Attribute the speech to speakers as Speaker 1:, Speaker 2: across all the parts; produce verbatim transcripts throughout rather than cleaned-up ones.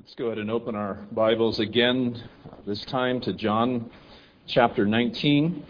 Speaker 1: Let's go ahead and open our Bibles again, uh, this time to John chapter nineteen.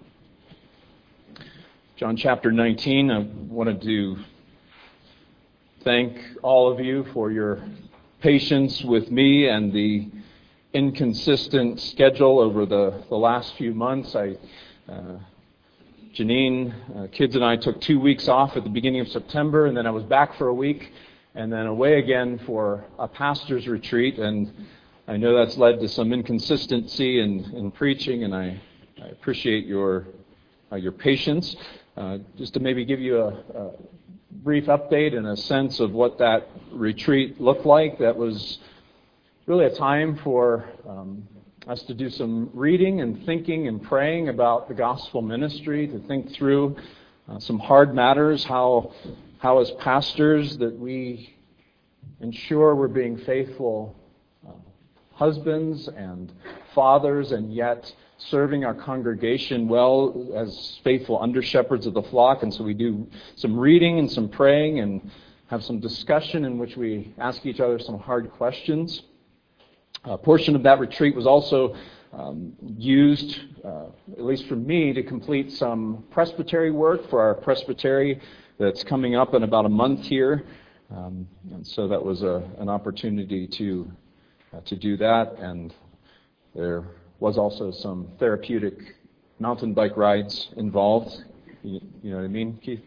Speaker 1: John chapter nineteen, I wanted to thank all of you for your patience with me and the inconsistent schedule over the, the last few months. I, uh, Janine, uh, kids and I took two weeks off at the beginning of September, and then I was back for a week, and then away again for a pastor's retreat, and I know that's led to some inconsistency in, in preaching, and I, I appreciate your uh, your patience. Uh, just to maybe give you a, a brief update and a sense of what that retreat looked like. That was really a time for um, us to do some reading and thinking and praying about the gospel ministry, to think through uh, some hard matters, how how as pastors that we ensure we're being faithful uh, husbands and fathers, and yet serving our congregation well as faithful under-shepherds of the flock. And so we do some reading and some praying and have some discussion in which we ask each other some hard questions. A portion of that retreat was also um, used, uh, at least for me, to complete some presbytery work for our presbytery that's coming up in about a month here. Um, and so that was a, an opportunity to uh, to do that. And there was also some therapeutic mountain bike rides involved. You, you know what I mean, Keith?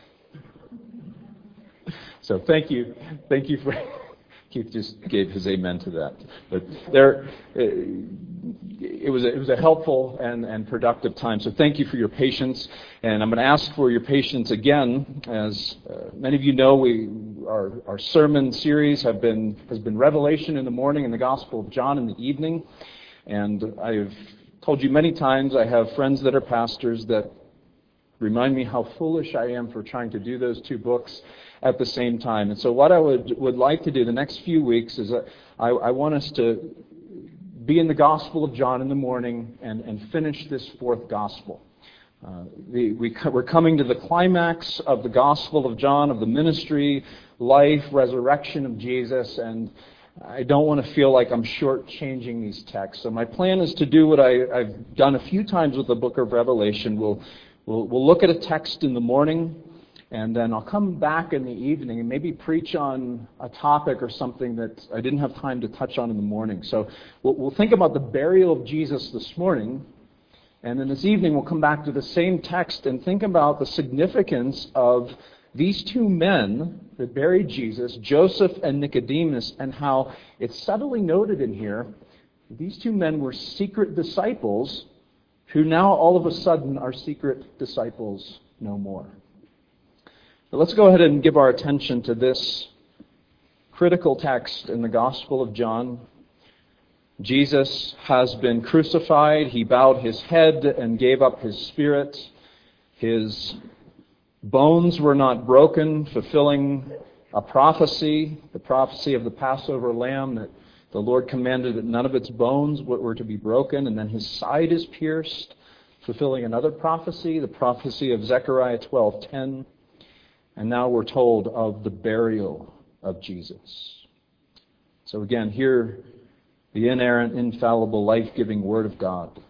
Speaker 1: So thank you. Thank you for... Keith just gave his amen to that. But there, it was a, it was a helpful and, and productive time. So thank you for your patience. And I'm going to ask for your patience again. As uh, many of you know, we our our sermon series have been has been Revelation in the morning and the Gospel of John in the evening. And I've told you many times, I have friends that are pastors that remind me how foolish I am for trying to do those two books at the same time. And so what I would would like to do the next few weeks is that I, I want us to be in the Gospel of John in the morning and, and finish this fourth Gospel. Uh, the, we, we're coming to the climax of the Gospel of John, of the ministry, life, resurrection of Jesus, and I don't want to feel like I'm shortchanging these texts. So my plan is to do what I, I've done a few times with the book of Revelation. We'll, we'll, we'll look at a text in the morning, and then I'll come back in the evening and maybe preach on a topic or something that I didn't have time to touch on in the morning. So we'll, we'll think about the burial of Jesus this morning, and then this evening we'll come back to the same text and think about the significance of these two men that buried Jesus, Joseph and Nicodemus, and how it's subtly noted in here, these two men were secret disciples who now all of a sudden are secret disciples no more. But let's go ahead and give our attention to this critical text in the Gospel of John. Jesus has been crucified. He bowed his head and gave up his spirit. His bones were not broken, fulfilling a prophecy, the prophecy of the Passover lamb, that the Lord commanded that none of its bones were to be broken. And then his side is pierced, fulfilling another prophecy, the prophecy of Zechariah twelve ten. And now we're told of the burial of Jesus. So again, hear the inerrant, infallible, life-giving Word of God.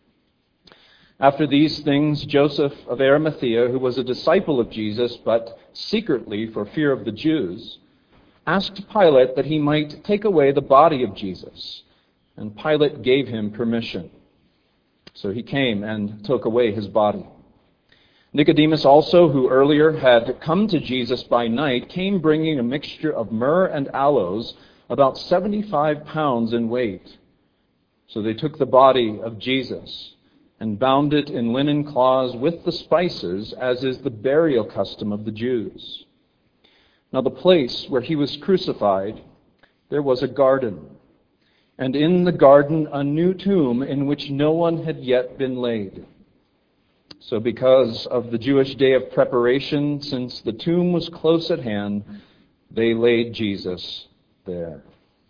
Speaker 1: After these things, Joseph of Arimathea, who was a disciple of Jesus, but secretly for fear of the Jews, asked Pilate that he might take away the body of Jesus. And Pilate gave him permission. So he came and took away his body. Nicodemus also, who earlier had come to Jesus by night, came bringing a mixture of myrrh and aloes, about seventy-five pounds in weight. So they took the body of Jesus and bound it in linen cloths with the spices, as is the burial custom of the Jews. Now the place where he was crucified, there was a garden, and in the garden a new tomb in which no one had yet been laid. So because of the Jewish day of preparation, since the tomb was close at hand, they laid Jesus there.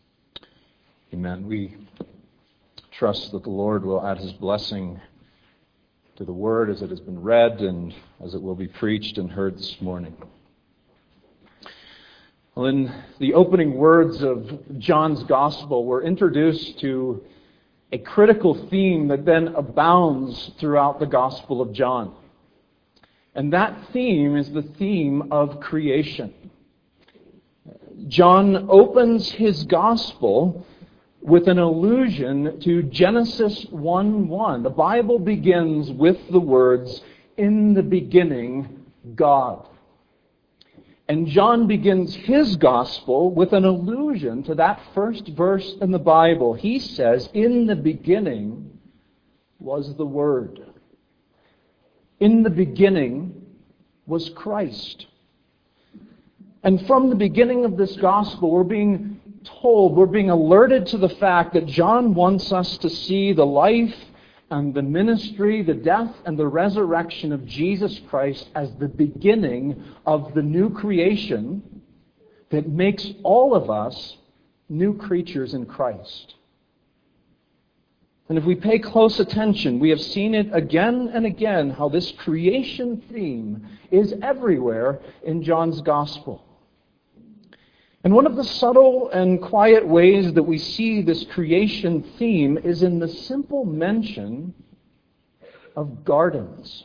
Speaker 1: Amen. We trust that the Lord will add his blessing to the word as it has been read and as it will be preached and heard this morning. Well, in the opening words of John's Gospel, we're introduced to a critical theme that then abounds throughout the Gospel of John. And that theme is the theme of creation. John opens his Gospel with an allusion to Genesis one one. The Bible begins with the words, "In the beginning, God." And John begins his gospel with an allusion to that first verse in the Bible. He says, "In the beginning was the Word." In the beginning was Christ. And from the beginning of this gospel, we're being told, we're being alerted to the fact that John wants us to see the life and the ministry, the death and the resurrection of Jesus Christ as the beginning of the new creation that makes all of us new creatures in Christ. And if we pay close attention, we have seen it again and again how this creation theme is everywhere in John's Gospel. And one of the subtle and quiet ways that we see this creation theme is in the simple mention of gardens.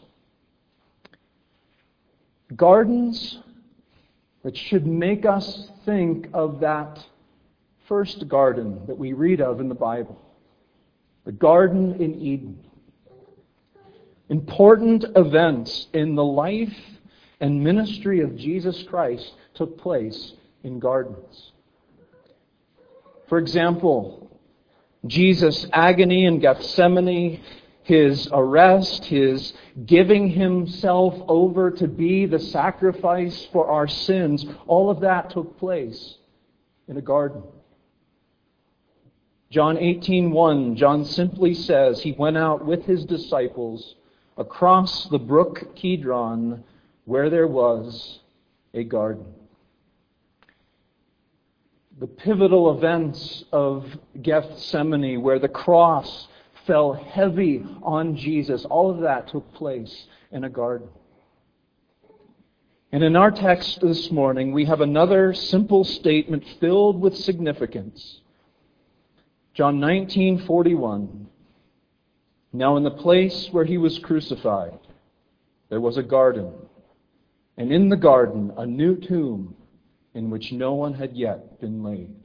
Speaker 1: Gardens that should make us think of that first garden that we read of in the Bible, the Garden in Eden. Important events in the life and ministry of Jesus Christ took place in gardens. For example, Jesus' agony in Gethsemane, his arrest, his giving himself over to be the sacrifice for our sins, all of that took place in a garden. John eighteen one, John simply says he went out with his disciples across the brook Kidron where there was a garden. The pivotal events of Gethsemane, where the cross fell heavy on Jesus, all of that took place in a garden. And in our text this morning, we have another simple statement filled with significance. John nineteen forty-one. Now in the place where he was crucified, there was a garden, and in the garden a new tomb, in which no one had yet been laid.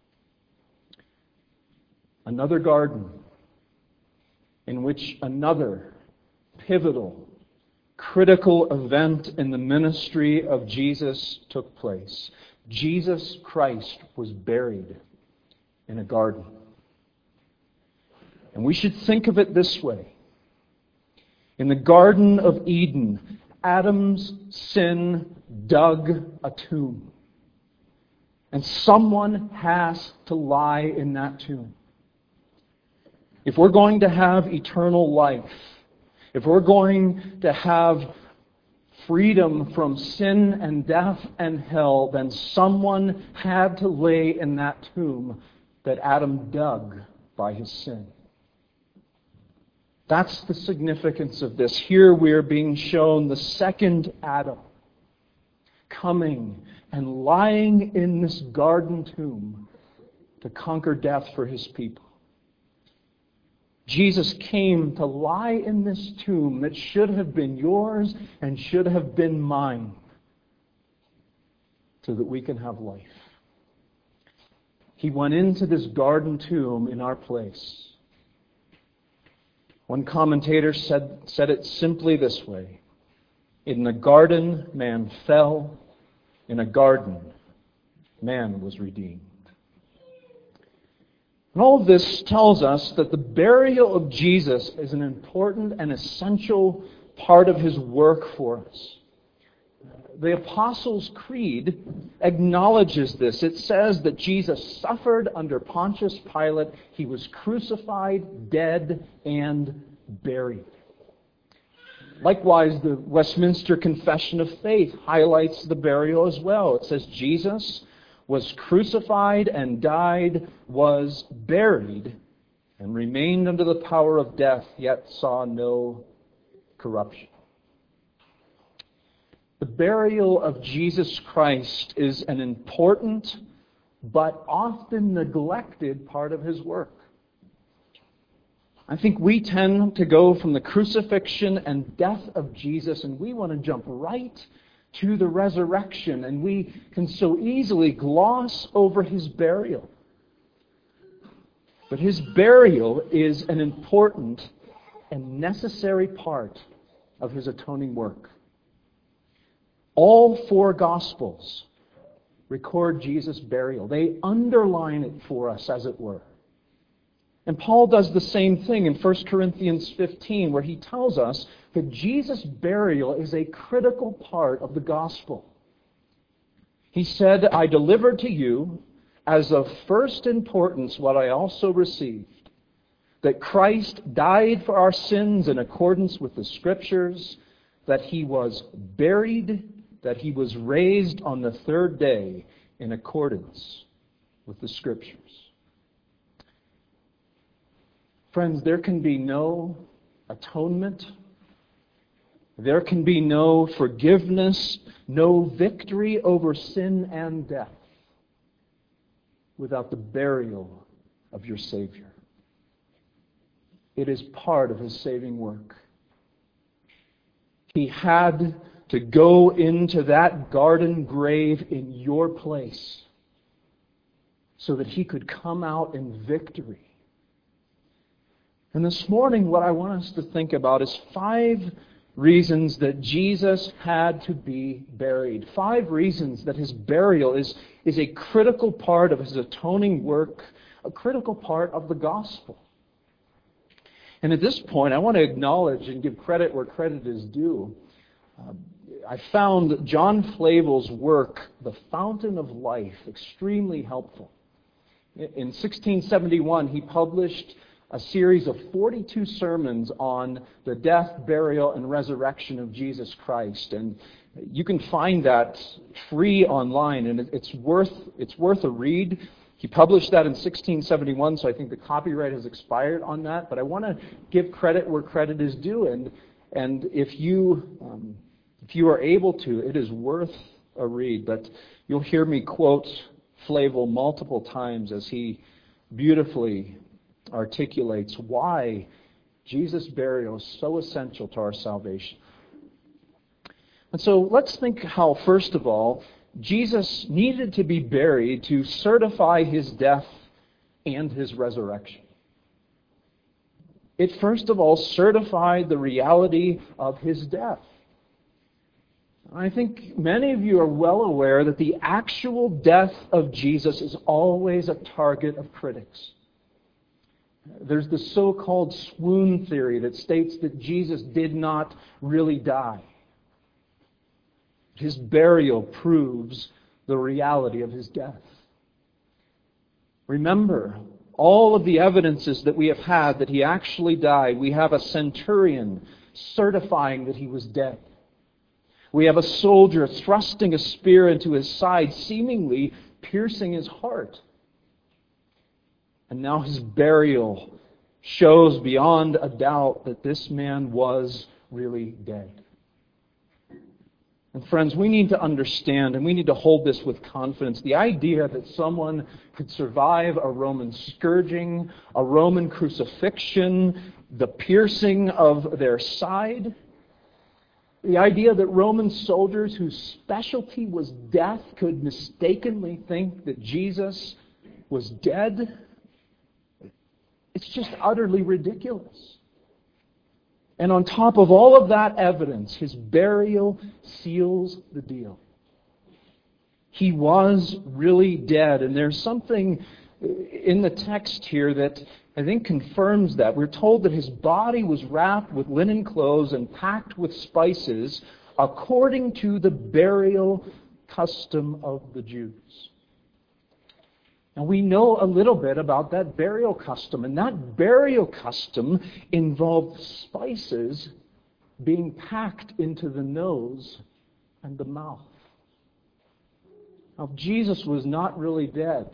Speaker 1: Another garden in which another pivotal, critical event in the ministry of Jesus took place. Jesus Christ was buried in a garden. And we should think of it this way. In the Garden of Eden, Adam's sin dug a tomb. And someone has to lie in that tomb. If we're going to have eternal life, if we're going to have freedom from sin and death and hell, then someone had to lay in that tomb that Adam dug by his sin. That's the significance of this. Here we are being shown the second Adam coming and lying in this garden tomb to conquer death for his people. Jesus came to lie in this tomb that should have been yours and should have been mine so that we can have life. He went into this garden tomb in our place. One commentator said, said it simply this way: in the garden, man fell. In a garden, man was redeemed. And all of this tells us that the burial of Jesus is an important and essential part of his work for us. The Apostles' Creed acknowledges this. It says that Jesus suffered under Pontius Pilate. He was crucified, dead, and buried. Likewise, the Westminster Confession of Faith highlights the burial as well. It says Jesus was crucified and died, was buried, and remained under the power of death, yet saw no corruption. The burial of Jesus Christ is an important but often neglected part of His work. I think we tend to go from the crucifixion and death of Jesus, and we want to jump right to the resurrection, and we can so easily gloss over His burial. But His burial is an important and necessary part of His atoning work. All four Gospels record Jesus' burial. They underline it for us, as it were. And Paul does the same thing in First Corinthians fifteen, where he tells us that Jesus' burial is a critical part of the gospel. He said, I delivered to you as of first importance what I also received, that Christ died for our sins in accordance with the Scriptures, that He was buried, that He was raised on the third day in accordance with the Scriptures. Friends, there can be no atonement. There can be no forgiveness, no victory over sin and death without the burial of your Savior. It is part of His saving work. He had to go into that garden grave in your place so that He could come out in victory. And this morning, what I want us to think about is five reasons that Jesus had to be buried. Five reasons that His burial is, is a critical part of His atoning work, a critical part of the gospel. And at this point, I want to acknowledge and give credit where credit is due. Uh, I found John Flavel's work, The Fountain of Life, extremely helpful. In sixteen seventy-one, he published a series of forty-two sermons on the death, burial, and resurrection of Jesus Christ. And you can find that free online, and it's worth it's worth a read. He published that in sixteen seventy-one, so I think the copyright has expired on that. But I want to give credit where credit is due, and and if you um, if you are able to, it is worth a read. But you'll hear me quote Flavel multiple times as he beautifully articulates why Jesus' burial is so essential to our salvation. And so let's think how, first of all, Jesus needed to be buried to certify His death and His resurrection. It first of all certified the reality of His death. I think many of you are well aware that the actual death of Jesus is always a target of critics. There's the so-called swoon theory that states that Jesus did not really die. His burial proves the reality of His death. Remember, all of the evidences that we have had that He actually died. We have a centurion certifying that He was dead. We have a soldier thrusting a spear into His side, seemingly piercing His heart. And now His burial shows beyond a doubt that this man was really dead. And friends, we need to understand, and we need to hold this with confidence, the idea that someone could survive a Roman scourging, a Roman crucifixion, the piercing of their side, the idea that Roman soldiers whose specialty was death could mistakenly think that Jesus was dead, it's just utterly ridiculous. And on top of all of that evidence, His burial seals the deal. He was really dead. And there's something in the text here that I think confirms that. We're told that His body was wrapped with linen clothes and packed with spices according to the burial custom of the Jews. Now, we know a little bit about that burial custom, and that burial custom involved spices being packed into the nose and the mouth. Now, if Jesus was not really dead,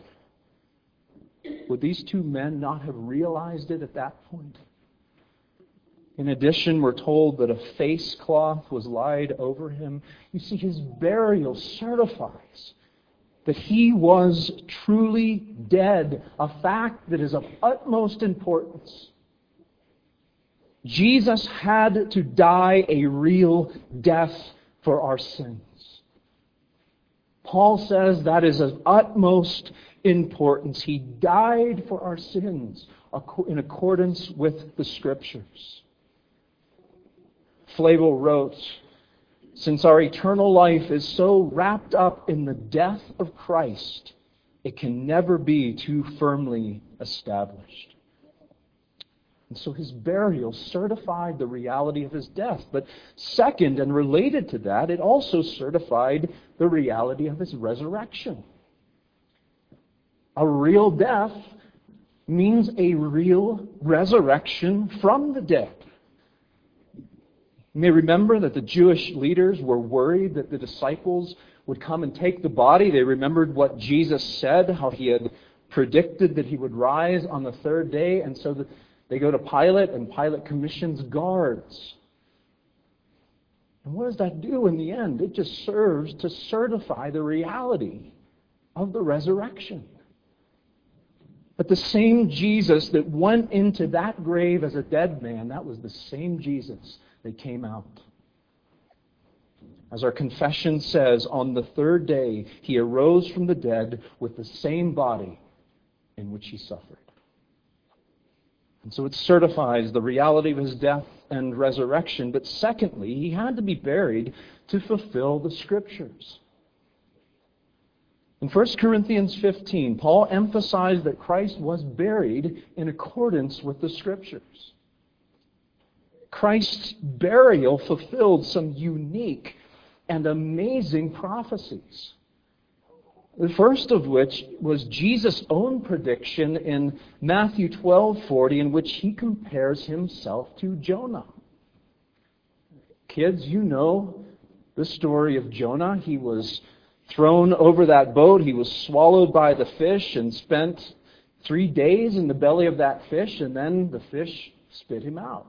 Speaker 1: would these two men not have realized it at that point? In addition, we're told that a face cloth was laid over him. You see, his burial certifies that he was truly dead, a fact that is of utmost importance. Jesus had to die a real death for our sins. Paul says that is of utmost importance. He died for our sins in accordance with the Scriptures. Flavel wrote, "Since our eternal life is so wrapped up in the death of Christ, it can never be too firmly established." And so his burial certified the reality of his death. But second, and related to that, it also certified the reality of his resurrection. A real death means a real resurrection from the dead. You may remember that the Jewish leaders were worried that the disciples would come and take the body. They remembered what Jesus said, how he had predicted that he would rise on the third day. And so they go to Pilate, and Pilate commissions guards. And what does that do in the end? It just serves to certify the reality of the resurrection. But the same Jesus that went into that grave as a dead man, that was the same Jesus that came out. As our confession says, on the third day he arose from the dead with the same body in which he suffered. And so it certifies the reality of his death and resurrection. But secondly, he had to be buried to fulfill the Scriptures. In First Corinthians fifteen, Paul emphasized that Christ was buried in accordance with the Scriptures. Christ's burial fulfilled some unique and amazing prophecies. The first of which was Jesus' own prediction in Matthew twelve forty, in which he compares himself to Jonah. Kids, you know the story of Jonah. He was thrown over that boat. He was swallowed by the fish and spent three days in the belly of that fish, and then the fish spit him out.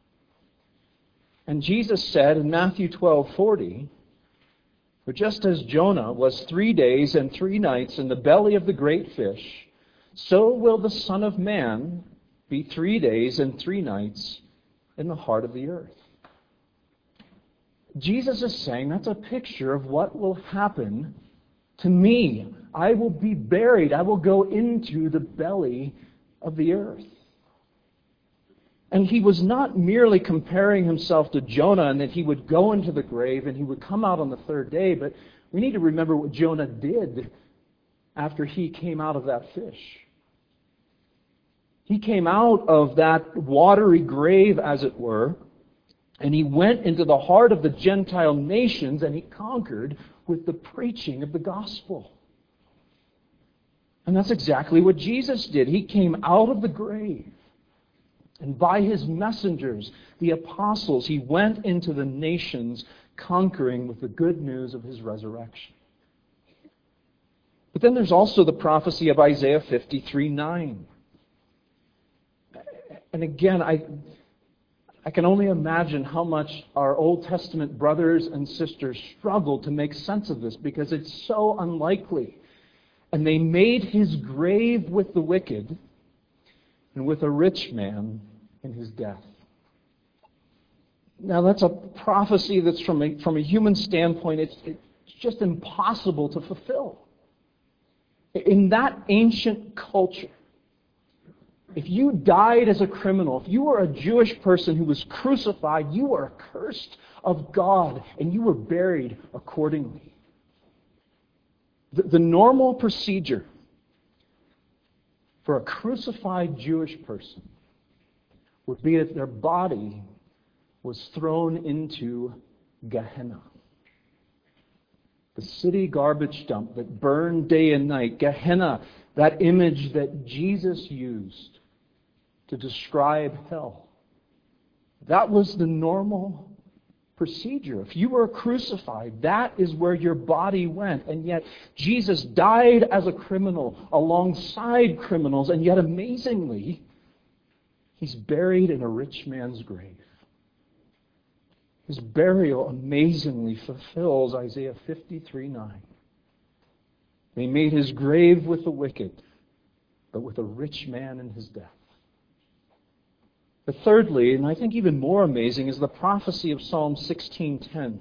Speaker 1: And Jesus said in Matthew twelve forty, "For just as Jonah was three days and three nights in the belly of the great fish, so will the Son of Man be three days and three nights in the heart of the earth." Jesus is saying that's a picture of what will happen to me. I will be buried. I will go into the belly of the earth. And he was not merely comparing himself to Jonah and that he would go into the grave and he would come out on the third day, but we need to remember what Jonah did after he came out of that fish. He came out of that watery grave, as it were, and he went into the heart of the Gentile nations and he conquered with the preaching of the gospel. And that's exactly what Jesus did. He came out of the grave. And by his messengers, the apostles, he went into the nations conquering with the good news of his resurrection. But then there's also the prophecy of Isaiah fifty-three nine. And again, I, I can only imagine how much our Old Testament brothers and sisters struggled to make sense of this because it's so unlikely. And they made his grave with the wicked and with a rich man in his death. Now that's a prophecy that's from a, from a human standpoint, it's, it's just impossible to fulfill. In that ancient culture, if you died as a criminal, if you were a Jewish person who was crucified, you were accursed of God and you were buried accordingly. The, the normal procedure for a crucified Jewish person would be that their body was thrown into Gehenna, the city garbage dump that burned day and night. Gehenna, that image that Jesus used to describe hell. That was the normal procedure. If you were crucified, that is where your body went. And yet Jesus died as a criminal alongside criminals, and yet amazingly, he's buried in a rich man's grave. His burial amazingly fulfills Isaiah fifty-three nine. They made his grave with the wicked, but with a rich man in his death. But thirdly, and I think even more amazing, is the prophecy of Psalm sixteen ten.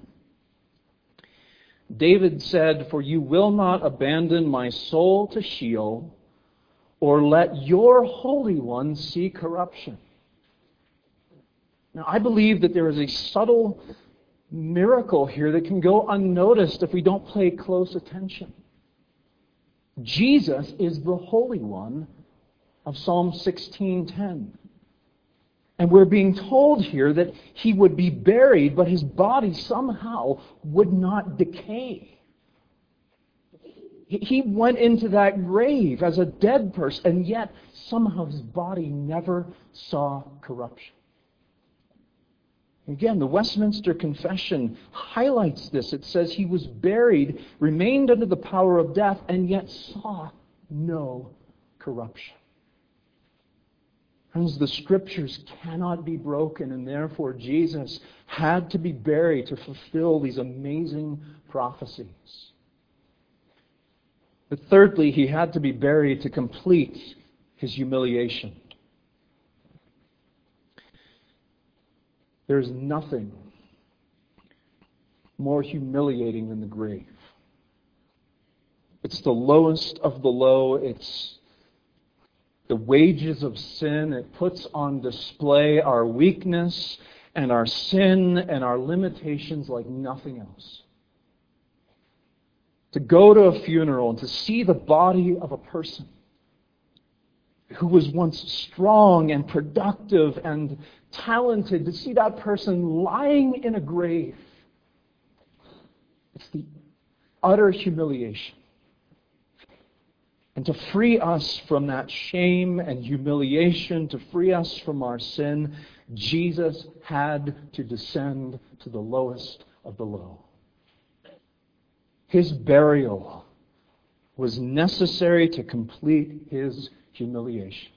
Speaker 1: David said, "For you will not abandon my soul to Sheol, or let your Holy One see corruption." Now, I believe that there is a subtle miracle here that can go unnoticed if we don't pay close attention. Jesus is the Holy One of Psalm sixteen ten. And we're being told here that he would be buried, but his body somehow would not decay. He went into that grave as a dead person, and yet somehow his body never saw corruption. Again, the Westminster Confession highlights this. It says he was buried, remained under the power of death, and yet saw no corruption. Friends, the Scriptures cannot be broken, and therefore Jesus had to be buried to fulfill these amazing prophecies. But thirdly, he had to be buried to complete his humiliation. There's nothing more humiliating than the grave. It's the lowest of the low. It's the wages of sin. It puts on display our weakness and our sin and our limitations like nothing else. To go to a funeral and to see the body of a person who was once strong and productive and talented, to see that person lying in a grave, it's the utter humiliation. And to free us from that shame and humiliation, to free us from our sin, Jesus had to descend to the lowest of the low. His burial was necessary to complete his humiliation.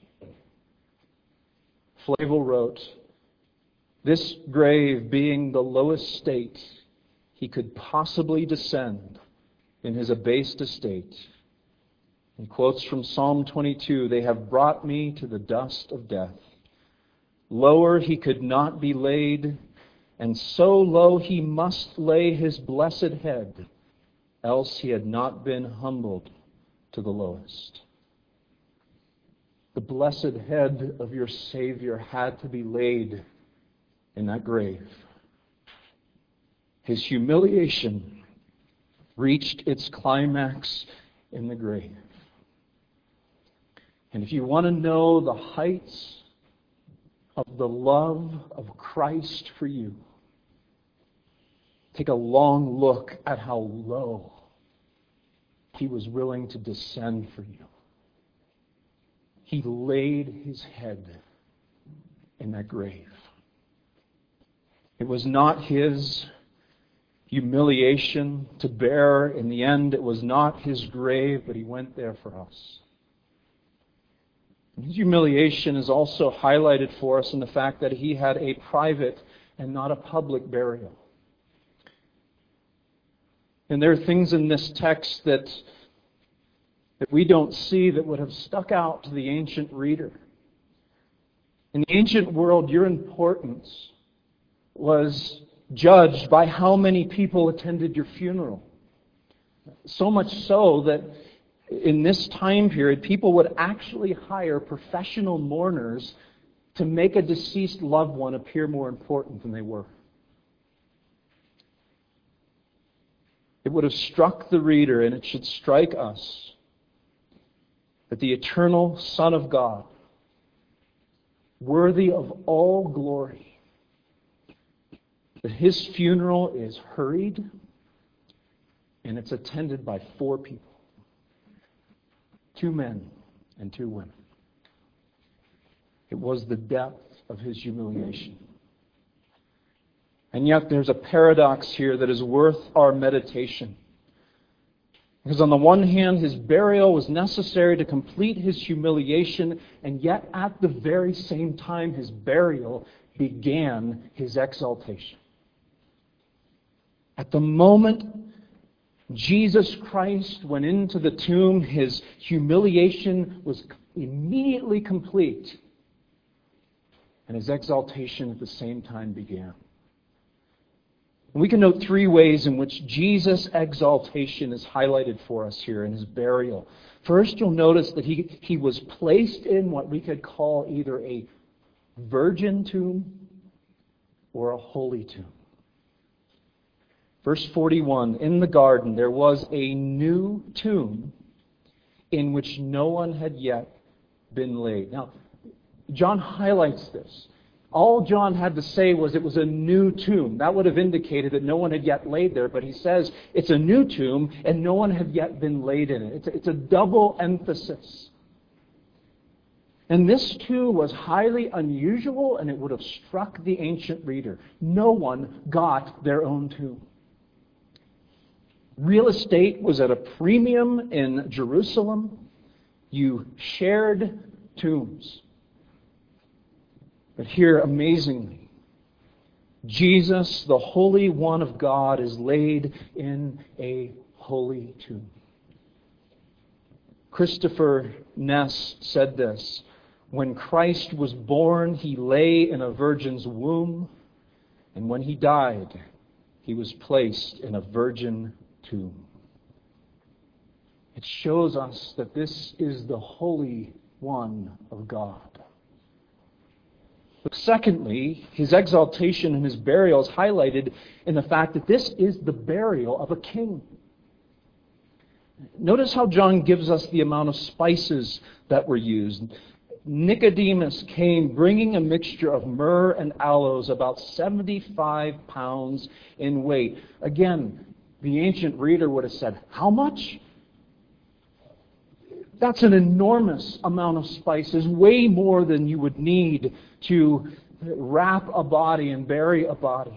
Speaker 1: Flavel wrote, "This grave being the lowest state he could possibly descend in his abased estate." He quotes from Psalm twenty-two, "They have brought me to the dust of death. Lower he could not be laid, and so low he must lay his blessed head, else he had not been humbled to the lowest." The blessed head of your Savior had to be laid in that grave. His humiliation reached its climax in the grave. And if you want to know the heights of the love of Christ for you, take a long look at how low he was willing to descend for you. He laid his head in that grave. It was not his humiliation to bear. In the end, it was not his grave, but he went there for us. His humiliation is also highlighted for us in the fact that he had a private and not a public burial. And there are things in this text that, that we don't see that would have stuck out to the ancient reader. In the ancient world, your importance was judged by how many people attended your funeral. So much so that in this time period, people would actually hire professional mourners to make a deceased loved one appear more important than they were. It would have struck the reader, and it should strike us, that the eternal Son of God, worthy of all glory, that his funeral is hurried and it's attended by four people. Two men and two women. It was the depth of his humiliation. And yet there's a paradox here that is worth our meditation. Because on the one hand, his burial was necessary to complete his humiliation, and yet at the very same time, his burial began his exaltation. At the moment Jesus Christ went into the tomb, his humiliation was immediately complete, and his exaltation at the same time began. And we can note three ways in which Jesus' exaltation is highlighted for us here in his burial. First, you'll notice that he, he was placed in what we could call either a virgin tomb or a holy tomb. Verse forty-one, in the garden there was a new tomb in which no one had yet been laid. Now, John highlights this. All John had to say was it was a new tomb. That would have indicated that no one had yet laid there, but he says it's a new tomb and no one had yet been laid in it. It's a, it's a double emphasis. And this too was highly unusual, and it would have struck the ancient reader. No one got their own tomb. Real estate was at a premium in Jerusalem. You shared tombs. But here, amazingly, Jesus, the Holy One of God, is laid in a holy tomb. Christopher Ness said this: when Christ was born, he lay in a virgin's womb, and when he died, he was placed in a virgin tomb. It shows us that this is the Holy One of God. But secondly, his exaltation and his burial is highlighted in the fact that this is the burial of a king. Notice how John gives us the amount of spices that were used. Nicodemus came bringing a mixture of myrrh and aloes, about seventy-five pounds in weight. Again, the ancient reader would have said, how much? That's an enormous amount of spices, way more than you would need to wrap a body and bury a body.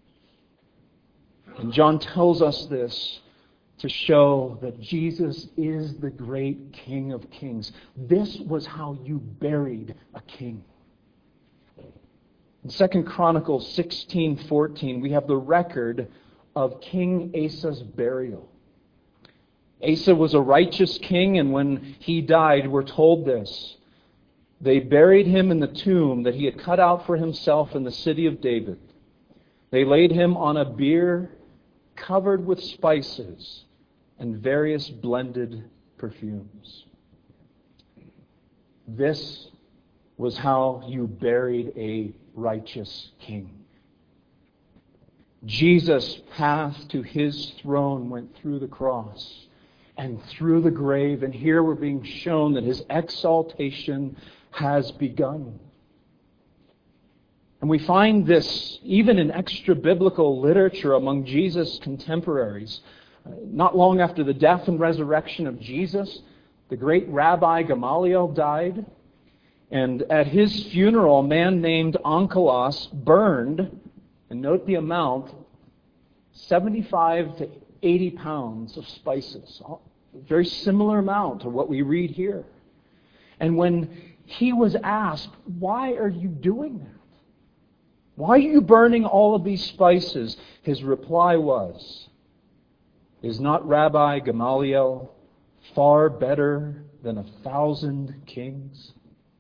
Speaker 1: And John tells us this to show that Jesus is the great King of Kings. This was how you buried a king. In Second Chronicles sixteen fourteen, we have the record of King Asa's burial. Asa was a righteous king, and when he died, we're told this: they buried him in the tomb that he had cut out for himself in the city of David. They laid him on a bier covered with spices and various blended perfumes. This was how you buried a righteous king. Jesus' path to his throne went through the cross and through the grave, and here we're being shown that his exaltation has begun. And we find this even in extra-biblical literature among Jesus' contemporaries. Not long after the death and resurrection of Jesus, the great Rabbi Gamaliel died, and at his funeral, a man named Onkelos burned, and note the amount, seventy-five to eighty pounds of spices. A very similar amount to what we read here. And when he was asked, why are you doing that? Why are you burning all of these spices? His reply was, is not Rabbi Gamaliel far better than a thousand kings?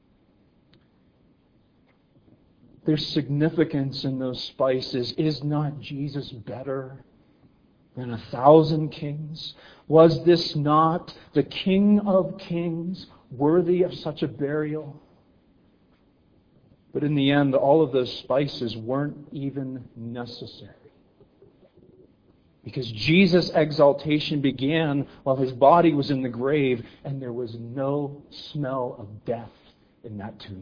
Speaker 1: There's significance in those spices. Is not Jesus better than a thousand kings? Was this not the King of Kings worthy of such a burial? But in the end, all of those spices weren't even necessary. Because Jesus' exaltation began while his body was in the grave, and there was no smell of death in that tomb.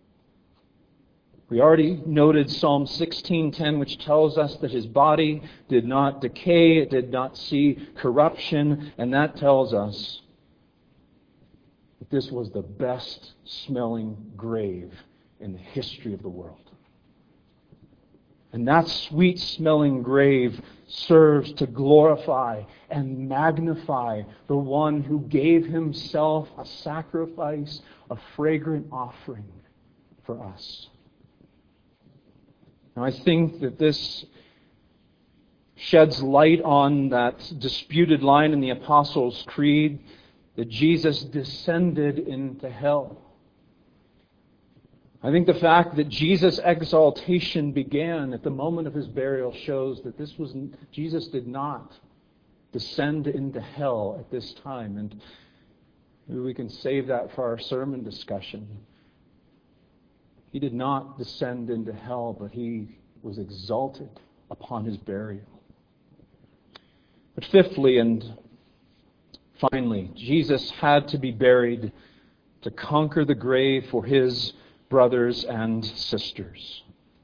Speaker 1: We already noted Psalm sixteen ten, which tells us that his body did not decay, it did not see corruption, and that tells us that this was the best smelling grave in the history of the world. And that sweet smelling grave serves to glorify and magnify the one who gave himself a sacrifice, a fragrant offering for us. Now, I think that this sheds light on that disputed line in the Apostles' Creed that Jesus descended into hell. I think the fact that Jesus' exaltation began at the moment of his burial shows that this was Jesus did not descend into hell at this time. And maybe we can save that for our sermon discussion. He did not descend into hell, but he was exalted upon his burial. But fifthly and finally, Jesus had to be buried to conquer the grave for his brothers and sisters.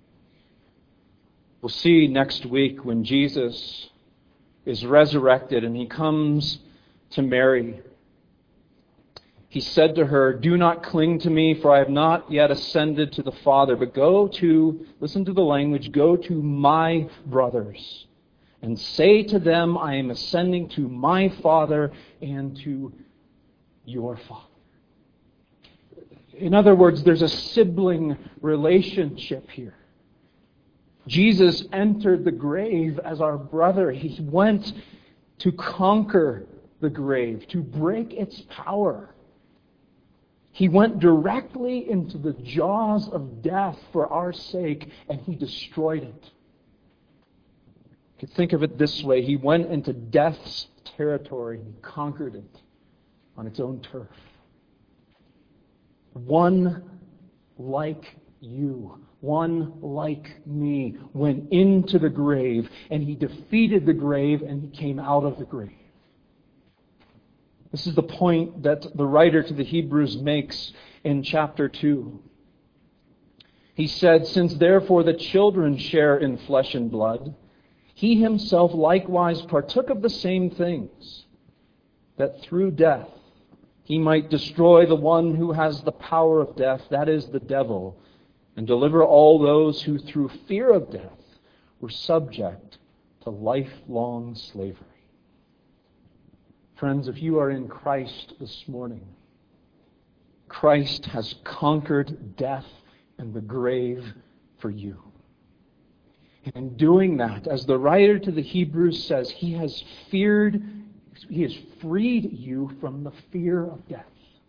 Speaker 1: We'll see next week when Jesus is resurrected and he comes to Mary. He said to her, "Do not cling to me, for I have not yet ascended to the Father, but go to," listen to the language, "go to my brothers and say to them, I am ascending to my Father and to your Father." In other words, there's a sibling relationship here. Jesus entered the grave as our brother. He went to conquer the grave, to break its power. He went directly into the jaws of death for our sake, and he destroyed it. You could think of it this way. He went into death's territory and conquered it on its own turf. One like you, one like me, went into the grave, and he defeated the grave, and he came out of the grave. This is the point that the writer to the Hebrews makes in chapter two. He said, "Since therefore the children share in flesh and blood, he himself likewise partook of the same things, that through death he might destroy the one who has the power of death, that is, the devil, and deliver all those who through fear of death were subject to lifelong slavery." Friends, if you are in Christ this morning, Christ has conquered death and the grave for you. And in doing that, as the writer to the Hebrews says, he has feared, he has freed you from the fear of death.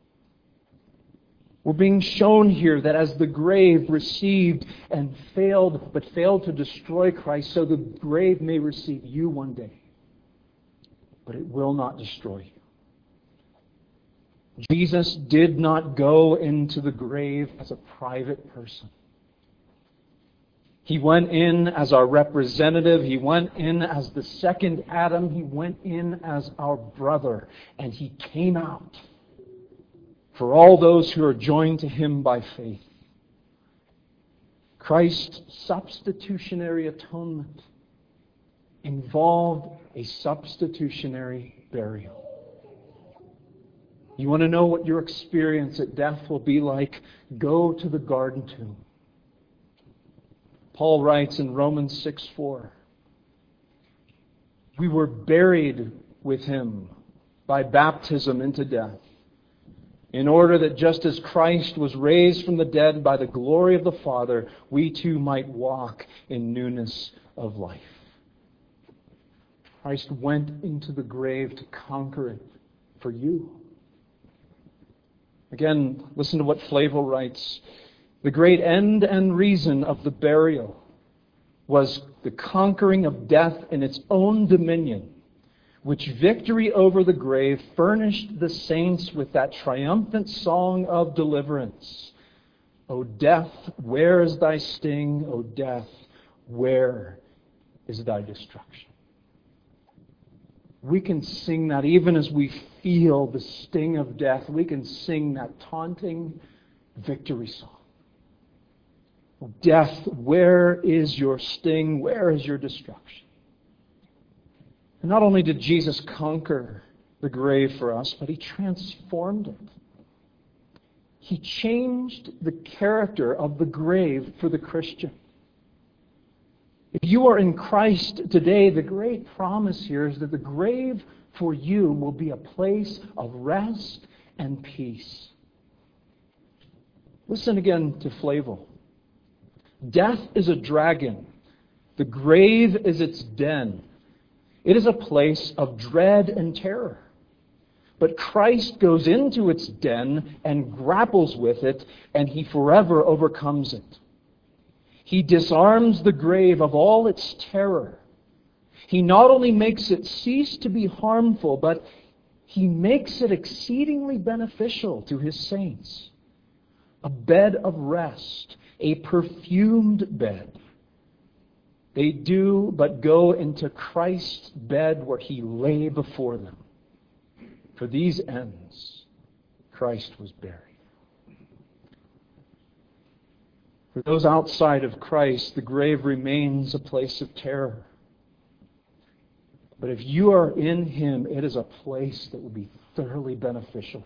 Speaker 1: We're being shown here that as the grave received and failed, but failed to destroy Christ, so the grave may receive you one day. But it will not destroy you. Jesus did not go into the grave as a private person. He went in as our representative. He went in as the second Adam. He went in as our brother. And he came out for all those who are joined to him by faith. Christ's substitutionary atonement involved a substitutionary burial. You want to know what your experience at death will be like? Go to the garden tomb. Paul writes in Romans six four, "We were buried with him by baptism into death, in order that just as Christ was raised from the dead by the glory of the Father, we too might walk in newness of life." Christ went into the grave to conquer it for you. Again, listen to what Flavel writes. "The great end and reason of the burial was the conquering of death in its own dominion, which victory over the grave furnished the saints with that triumphant song of deliverance. O death, where is thy sting? O death, where is thy destruction?" We can sing that even as we feel the sting of death. We can sing that taunting victory song. Death, where is your sting? Where is your destruction? And not only did Jesus conquer the grave for us, but he transformed it. He changed the character of the grave for the Christian. If you are in Christ today, the great promise here is that the grave for you will be a place of rest and peace. Listen again to Flavel. "Death is a dragon. The grave is its den. It is a place of dread and terror. But Christ goes into its den and grapples with it, and He forever overcomes it. He disarms the grave of all its terror. He not only makes it cease to be harmful, but He makes it exceedingly beneficial to His saints. A bed of rest, a perfumed bed. They do but go into Christ's bed where He lay before them. For these ends, Christ was buried. For those outside of Christ, the grave remains a place of terror. But if you are in Him, it is a place that will be thoroughly beneficial.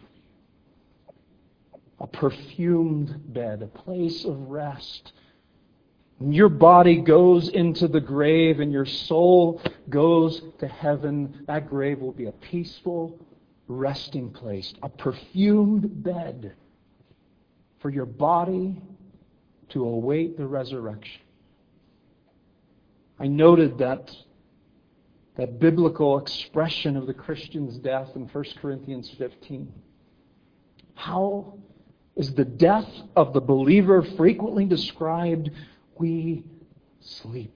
Speaker 1: A perfumed bed, a place of rest. When your body goes into the grave and your soul goes to heaven, that grave will be a peaceful resting place, a perfumed bed for your body to await the resurrection. I noted that that biblical expression of the Christian's death in First Corinthians fifteen. How is the death of the believer frequently described? We sleep.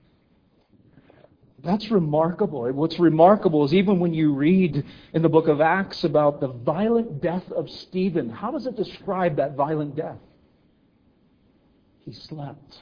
Speaker 1: That's remarkable. What's remarkable is even when you read in the book of Acts about the violent death of Stephen, how does it describe that violent death? He slept.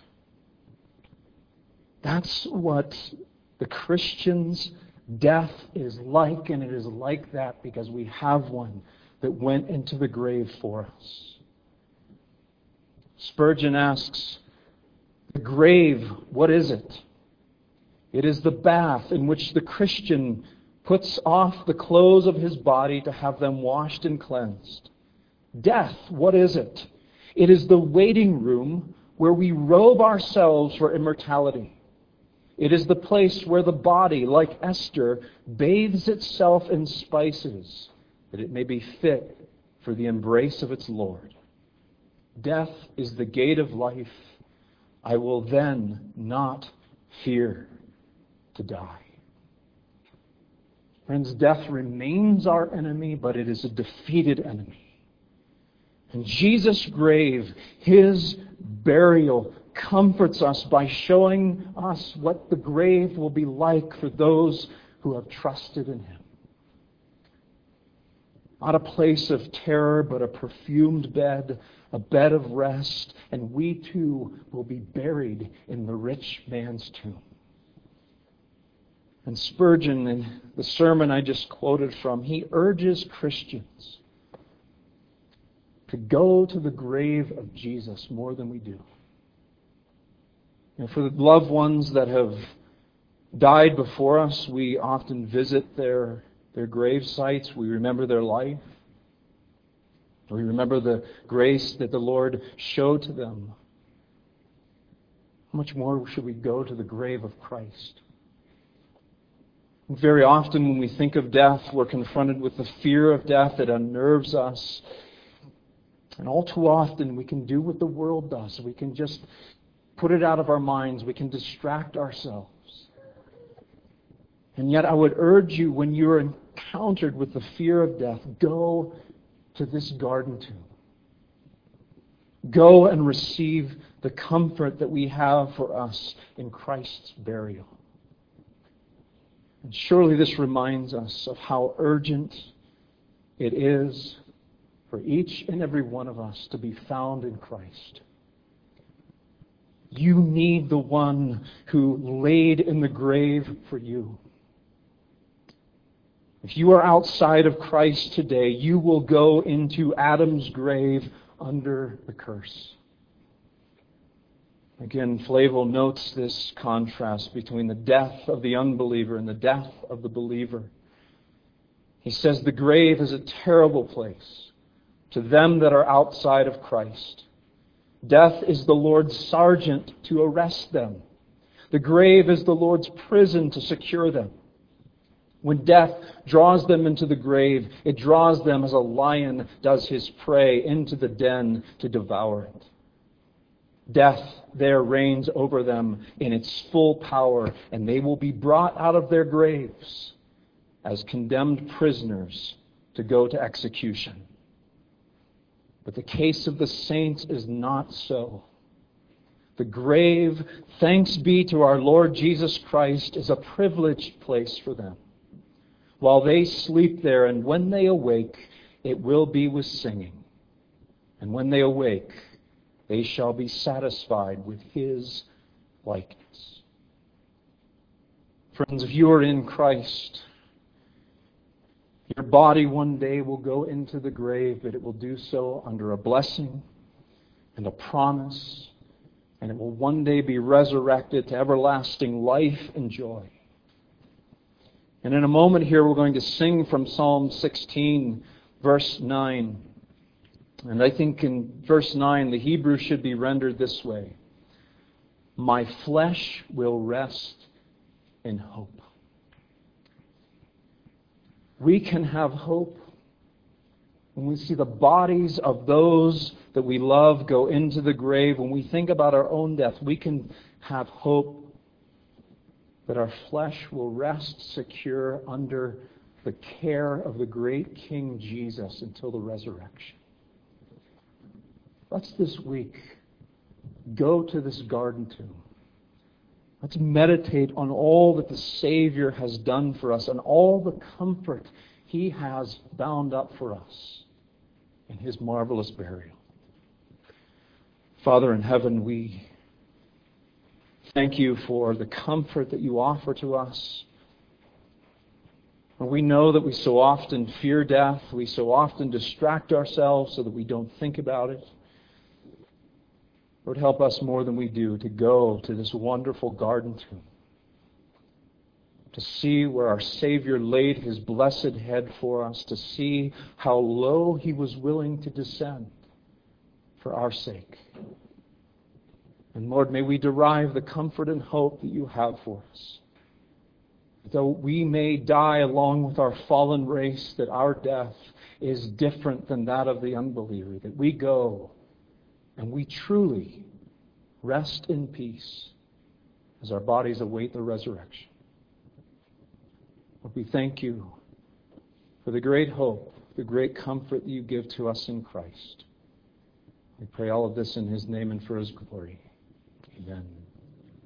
Speaker 1: That's what the Christian's death is like, and it is like that because we have one that went into the grave for us. Spurgeon asks, the grave, what is it? It is the bath in which the Christian puts off the clothes of his body to have them washed and cleansed. Death, what is it? It is the waiting room where we robe ourselves for immortality. It is the place where the body, like Esther, bathes itself in spices, that it may be fit for the embrace of its Lord. Death is the gate of life. I will then not fear to die. Friends, death remains our enemy, but it is a defeated enemy. And Jesus' grave, His burial, comforts us by showing us what the grave will be like for those who have trusted in Him. Not a place of terror, but a perfumed bed, a bed of rest, and we too will be buried in the rich man's tomb. And Spurgeon, in the sermon I just quoted from, he urges Christians to go to the grave of Jesus more than we do. And for the loved ones that have died before us, we often visit their, their grave sites. We remember their life. We remember the grace that the Lord showed to them. How much more should we go to the grave of Christ? Very often when we think of death, we're confronted with the fear of death that unnerves us. And all too often we can do what the world does. We can just put it out of our minds. We can distract ourselves. And yet I would urge you, when you're encountered with the fear of death, go to this garden tomb. Go and receive the comfort that we have for us in Christ's burial. And surely this reminds us of how urgent it is for each and every one of us to be found in Christ. You need the one who laid in the grave for you. If you are outside of Christ today, you will go into Adam's grave under the curse. Again, Flavel notes this contrast between the death of the unbeliever and the death of the believer. He says the grave is a terrible place to them that are outside of Christ. Death is the Lord's sergeant to arrest them. The grave is the Lord's prison to secure them. When death draws them into the grave, it draws them as a lion does his prey into the den to devour it. Death there reigns over them in its full power, and they will be brought out of their graves as condemned prisoners to go to execution. But the case of the saints is not so. The grave, thanks be to our Lord Jesus Christ, is a privileged place for them. While they sleep there, and when they awake, it will be with singing. And when they awake, they shall be satisfied with His likeness. Friends, if you are in Christ, your body one day will go into the grave, but it will do so under a blessing and a promise, and it will one day be resurrected to everlasting life and joy. And in a moment here, we're going to sing from Psalm sixteen, verse nine. And I think in verse nine, the Hebrew should be rendered this way: my flesh will rest in hope. We can have hope when we see the bodies of those that we love go into the grave. When we think about our own death, we can have hope that our flesh will rest secure under the care of the great King Jesus until the resurrection. Let's this week go to this garden tomb. Let's meditate on all that the Savior has done for us and all the comfort He has bound up for us in His marvelous burial. Father in heaven, we thank You for the comfort that You offer to us. And we know that we so often fear death. We so often distract ourselves so that we don't think about it. Lord, help us more than we do to go to this wonderful garden tomb, to see where our Savior laid His blessed head for us, to see how low He was willing to descend for our sake. And Lord, may we derive the comfort and hope that You have for us. Though we may die along with our fallen race, that our death is different than that of the unbeliever, that we go and we truly rest in peace as our bodies await the resurrection. Lord, we thank You for the great hope, the great comfort that You give to us in Christ. We pray all of this in His name and for His glory. Amen.